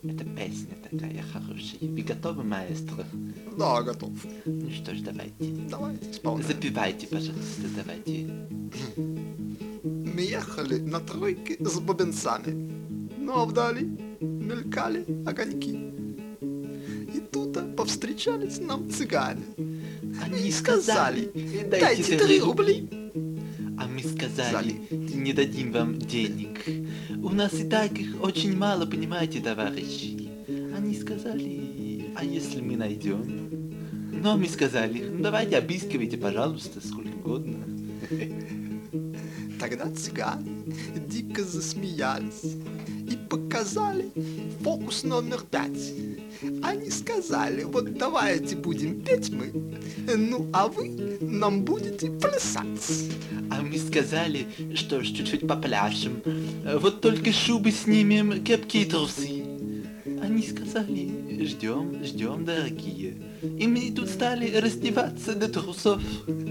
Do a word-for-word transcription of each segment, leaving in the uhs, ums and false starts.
Это песня такая хорошая. Вы готовы, маэстро? Да, готов. Ну что ж, давайте. Давайте исполняем. Запевайте, пожалуйста, давайте. Мы ехали на тройке с бубенцами, но вдали мелькали огоньки. И тут повстречались нам цыгане. Они сказали, дайте дайте три три рубли. рубли. А мы сказали, не дадим вам денег. У нас и так их очень мало, понимаете, товарищи. Они сказали, а если мы найдем? Но мы сказали, ну давайте обыскивайте, пожалуйста, сколько угодно. Тогда цыгане дико засмеялись и показали фокус номер пять. Они сказали, вот давайте будем петь мы, ну а вы нам будете плясать. А мы сказали, что ж, чуть-чуть попляшем. Вот только шубы снимем, кепки и трусы. Они сказали, ждем, ждем, дорогие. И мы тут стали раздеваться до трусов.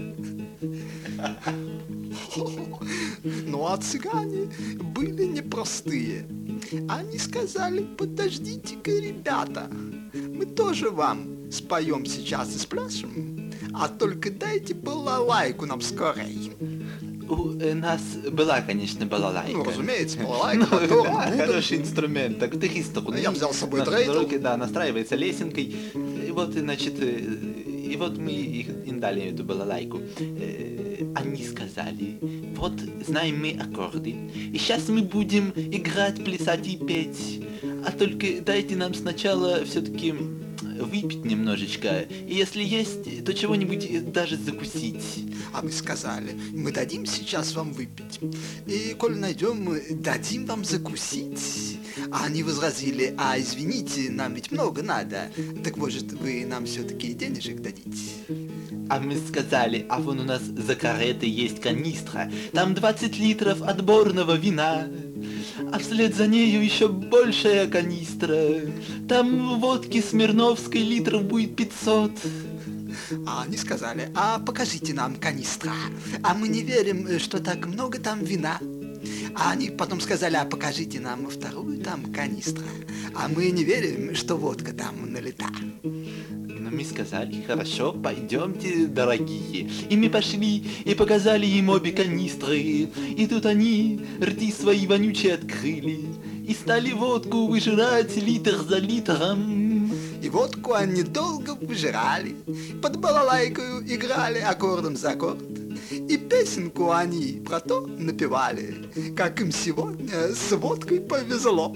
Ну а цыгане были непростые. Они сказали, подождите-ка, ребята, мы тоже вам споем сейчас и спляшем, а только дайте балалайку нам скорей. У э, нас была, конечно, балалайка. Ну, разумеется, балалайка, Ну, мотор, да, бубен. хороший инструмент. Так, триста рублей. Я взял с собой на трейтл. дороге, да, настраивается лесенкой. И вот, значит, э, и вот мы их, им дали эту балалайку. Э, Они сказали, вот знаем мы аккорды, и сейчас мы будем играть, плясать и петь. А только дайте нам сначала все-таки выпить немножечко, и если есть, то чего-нибудь даже закусить. А мы сказали, мы дадим сейчас вам выпить, и коль найдем, мы дадим вам закусить. А они возразили, а извините, нам ведь много надо, так может вы нам все-таки денежек дадите? А мы сказали, а вон у нас за каретой есть канистра, там двадцать литров отборного вина, а вслед за нею еще большая канистра, там водки Смирновской литров будет пятьсот. А они сказали, а покажите нам канистра, а мы не верим, что так много там вина. А они потом сказали, а покажите нам вторую там канистра, а мы не верим, что водка там налита. Но мы сказали, хорошо, пойдемте, дорогие. И мы пошли и показали им обе канистры. И тут они рты свои вонючие открыли и стали водку выжирать литр за литром. И водку они долго выжирали, под балалайкою играли аккордом за аккорд. И песенку они про то напевали, как им сегодня с водкой повезло.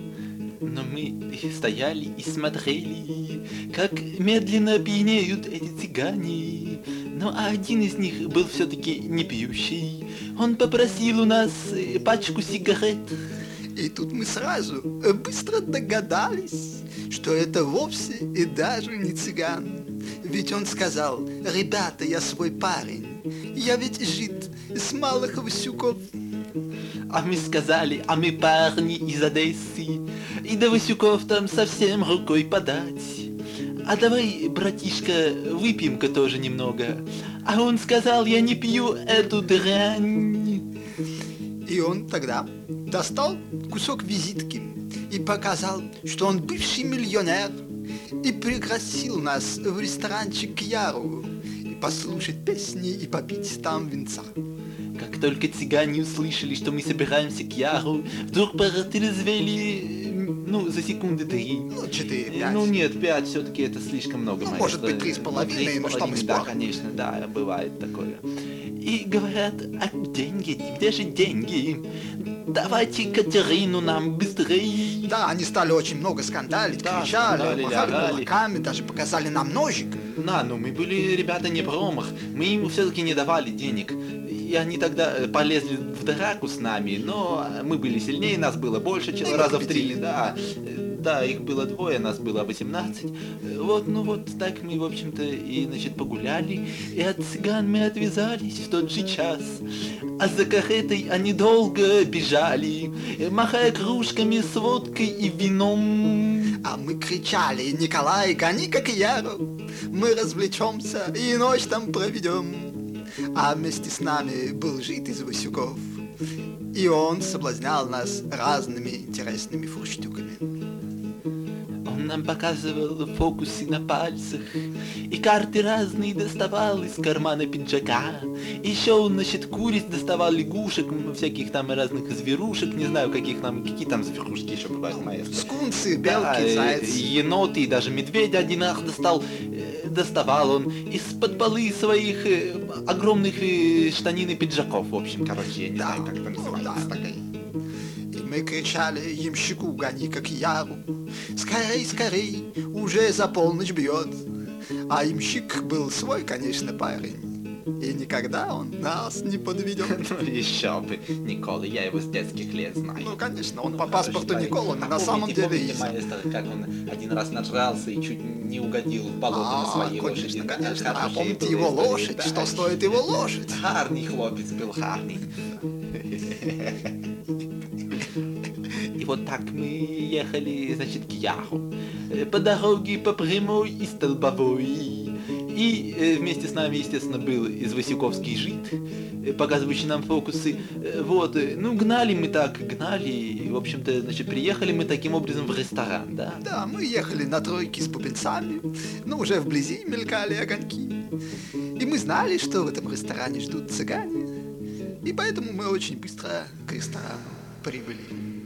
Но мы стояли и смотрели, как медленно пьянеют эти цыгане. Ну а один из них был все-таки не пьющий. Он попросил у нас пачку сигарет. И тут мы сразу быстро догадались, что это вовсе и даже не цыган. Ведь он сказал, ребята, я свой парень, я ведь жид с малых Васюков. А мы сказали, а мы парни из Одессы, и до Васюков там совсем рукой подать. А давай, братишка, выпьем-ка тоже немного. А он сказал, я не пью эту дрянь. И он тогда достал кусок визитки и показал, что он бывший миллионер, и пригласил нас в ресторанчик к Яру и послушать песни и попить там винца. Как только цыгане услышали, что мы собираемся к Яру, вдруг протрезвели, ну, за секунды три. Ну, четыре, пять. Ну, нет, пять все-таки это слишком много. Ну, маэстро. может быть, три с половиной, Ну, ну, что мы да, спорим? конечно, да, бывает такое. И говорят, а деньги, где же деньги? Давайте Катерину нам быстрее. Да, они стали очень много скандалить, Да, кричали, скандалили, махали орали. кулаками, даже показали нам ножик. Да, ну мы были, ребята, не промах. Мы им все-таки не давали денег. И они тогда э, полезли в драку с нами, но мы были сильнее, нас было больше, чем Да, раза в победили. три, да. Э, Да, их было двое, нас было восемнадцать. Э, Вот, ну вот так мы, в общем-то, и, значит, погуляли, и от цыган мы отвязались в тот же час. А за каретой они долго бежали, э, махая кружками с водкой и вином. А мы кричали, Николай, гони как Яру, мы развлечемся и ночь там проведем. А вместе с нами был жид из Васюков, и он соблазнял нас разными интересными фурштюками. нам показывал фокусы на пальцах, и карты разные доставал из кармана пиджака. Еще он, значит, куриц доставал, лягушек, всяких там разных зверушек, не знаю, каких там, какие там зверушки еще бывают, маэстро. Скунсы, Да, белки, э, зайцы. еноты, и даже медведя один раз достал, э, доставал он из-под полы своих э, огромных э, штанин и пиджаков, в общем, короче, я не Да, знаю, как это ну называется. да. такая. И мы кричали ямщику, гони как яру. Скорей, скорей, уже за полночь бьет. А ямщик был свой, конечно, парень. И никогда он нас не подведет. Ну еще бы, Никола, я его с детских лет знаю. Ну, конечно, он Ну, по хороший паспорту парень. Никола, но А на самом помните, деле помните, Изя. маэстро, как он один раз нажрался и чуть не угодил в болото на А, своей конечно, лошади? конечно. А Хорошая помните была его история, лошадь? да. Что стоит его лошадь? Гарный хлопец был, гарный. И вот так мы ехали, значит, к Яру. Э, По дороге по прямой и столбовой. И э, вместе с нами, естественно, был из Васюковский жид, э, показывающий нам фокусы. Э, Вот, э, ну, гнали мы так, гнали. И, в общем-то, значит, приехали мы таким образом в ресторан, да? Да, мы ехали на тройке с бубенцами, но уже вблизи мелькали огоньки. И мы знали, что в этом ресторане ждут цыгане. И поэтому мы очень быстро к ресторану прибыли.